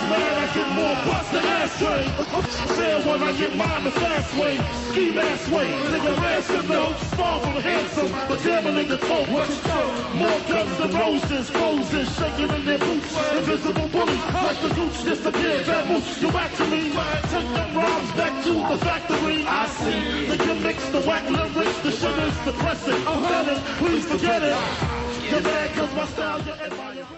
mad, I get more bust than ashtray. Fair when I get mine the fast way. Ski mask way, nigga ransom notes. Far from handsome, but damn a nigga told. What you told? More guns than roses, poses, shaking in their boots. Invisible bullies, like the gooch disappear. That moose, you back to me. Take them rhymes back to the factory. I see the gimmicks, the whack lyrics, the sugars, the pressing. Please forget it. You're mad cause my style, you admire.